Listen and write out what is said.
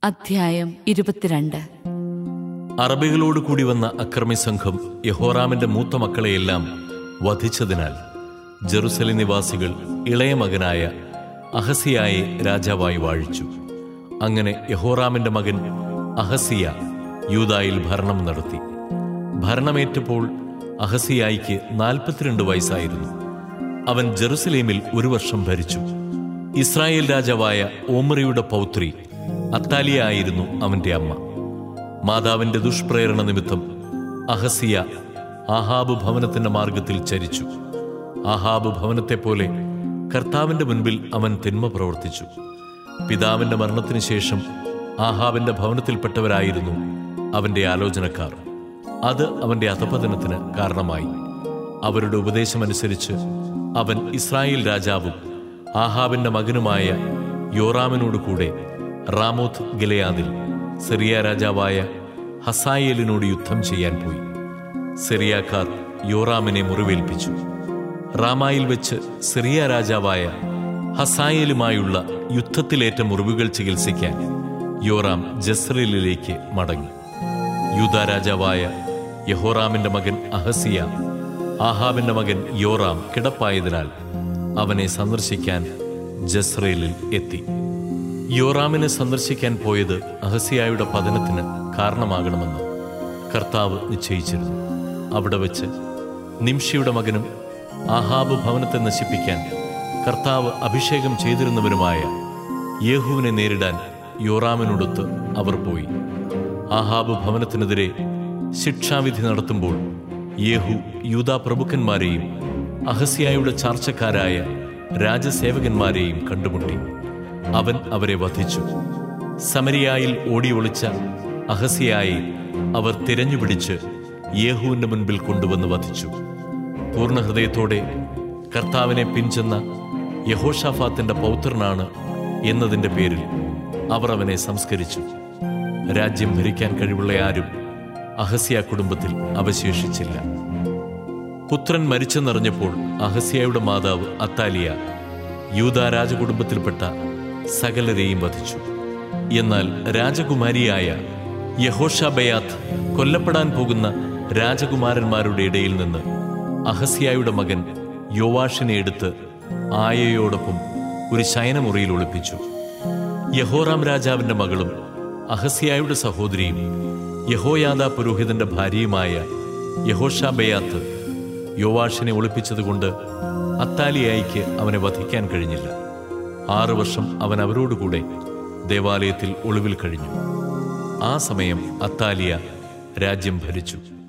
അധ്യായം 22. അറബികളോട് കൂടി വന്ന അക്രമി സംഘം യഹോറാമിന്റെ മൂത്ത മക്കളെയെല്ലാം വധിച്ചതിനാൽ ജെറുസലേം നിവാസികൾ ഇളയ മകനായ അഹസിയായെ രാജാവായി വാഴിച്ചു. അങ്ങനെ യഹോറാമിന്റെ മകൻ അഹസിയ യൂദായിൽ ഭരണം നടത്തി. ഭരണമേറ്റപ്പോൾ അഹസിയായിക്ക് 42 വയസ്സായിരുന്നു. അവൻ ജെറുസലേമിൽ 1 വർഷം ഭരിച്ചു. ഇസ്രായേൽ രാജാവായ ഓമ്രിയുടെ പൗത്രി അത്താലിയ ആയിരുന്നു അവന്റെ അമ്മ. മാതാവിന്റെ ദുഷ്പ്രേരണ നിമിത്തം അഹസിയ ആഹാബ് ഭവനത്തിന്റെ മാർഗത്തിൽ ചരിച്ചു. ആഹാബ് ഭവനത്തെപ്പോലെ കർത്താവിന്റെ മുൻപിൽ അവൻ തിന്മ പ്രവർത്തിച്ചു. പിതാവിന്റെ മരണത്തിന് ശേഷം ആഹാബിന്റെ ഭവനത്തിൽപ്പെട്ടവരായിരുന്നു അവന്റെ ആലോചനക്കാർ. അത് അവന്റെ അധപതനത്തിന് കാരണമായി. അവരുടെ ഉപദേശമനുസരിച്ച് അവൻ ഇസ്രായേൽ രാജാവും ആഹാബിന്റെ മകനുമായ യോറാമിനോട് കൂടെ റാമോത്ത് ഗിലെയാദിൽ സിറിയ രാജാവായ ഹസായേലിനോട് യുദ്ധം ചെയ്യാൻ പോയി. സിറിയാക്കാർ യോറാമിനെ മുറിവേൽപ്പിച്ചു. റാമായിൽ വെച്ച് സിറിയ രാജാവായ ഹസായേലുമായുള്ള യുദ്ധത്തിലേറ്റ മുറിവുകൾ ചികിത്സിക്കാൻ യോറാം ജസ്രയേലിലേക്ക് മടങ്ങി. യൂദാ രാജാവായ യഹോറാമിന്റെ മകൻ അഹസിയ ആഹാബിന്റെ മകൻ യോറാം കിടപ്പായതിനാൽ അവനെ സന്ദർശിക്കാൻ ജസ്രയേലിൽ എത്തി. യോറാമിനെ സന്ദർശിക്കാൻ പോയത് അഹസിയായുടെ പതനത്തിന് കാരണമാകണമെന്ന് കർത്താവ് നിശ്ചയിച്ചിരുന്നു. അവിടെ വെച്ച് നിംഷിയുടെ മകനും ആഹാബ് ഭവനത്തെ നശിപ്പിക്കാൻ കർത്താവ് അഭിഷേകം ചെയ്തിരുന്നവരുമായ യേഹൂവിനെ നേരിടാൻ യോറാമിനോടൊത്ത് അവർ പോയി. ആഹാബ് ഭവനത്തിനെതിരെ ശിക്ഷാവിധി നടത്തുമ്പോൾ യേഹൂ യൂദാ പ്രഭുക്കന്മാരെയും അഹസിയായുടെ ചാർച്ചക്കാരായ രാജസേവകന്മാരെയും കണ്ടുമുട്ടി. അവൻ അവരെ വധിച്ചു. സമരിയായിൽ ഓടി ഒളിച്ച അഹസിയായെ അവർ തിരഞ്ഞുപിടിച്ച് യേഹൂവിന്റെ മുൻപിൽ കൊണ്ടുവന്ന് വധിച്ചു. പൂർണ്ണഹൃദയത്തോടെ കർത്താവിനെ പിൻചെന്ന യഹോഷാഫാത്തിന്റെ പൗത്രനാണ് എന്നതിന്റെ പേരിൽ അവർ അവനെ സംസ്കരിച്ചു. രാജ്യം ഭരിക്കാൻ കഴിവുള്ള ആരും അഹസിയ കുടുംബത്തിൽ അവശേഷിച്ചില്ല. പുത്രൻ മരിച്ചെന്നറിഞ്ഞപ്പോൾ അഹസിയായുടെ മാതാവ് അത്താലിയ യൂദാ രാജകുടുംബത്തിൽപ്പെട്ട സകലരെയും വധിച്ചു. എന്നാൽ രാജകുമാരിയായ യഹോഷബയാത്ത് കൊല്ലപ്പെടാൻ പോകുന്ന രാജകുമാരന്മാരുടെ ഇടയിൽ നിന്ന് അഹസിയായുടെ മകൻ യോവാഷിനെ എടുത്ത് ആയയോടൊപ്പം ഒരു ശയനമുറിയിൽ ഒളിപ്പിച്ചു. യഹോറാം രാജാവിന്റെ മകളും അഹസിയായുടെ സഹോദരിയും യഹോയാദാ പുരോഹിതന്റെ ഭാര്യയുമായ യഹോഷബയാത്ത് യോവാഷിനെ ഒളിപ്പിച്ചതുകൊണ്ട് അത്താലിയായിക്ക് അവനെ വധിക്കാൻ കഴിഞ്ഞില്ല. 6 വർഷം അവൻ അവരോടുകൂടെ ദേവാലയത്തിൽ ഒളിവിൽ കഴിഞ്ഞു. ആ സമയം അത്താലിയ രാജ്യം ഭരിച്ചു.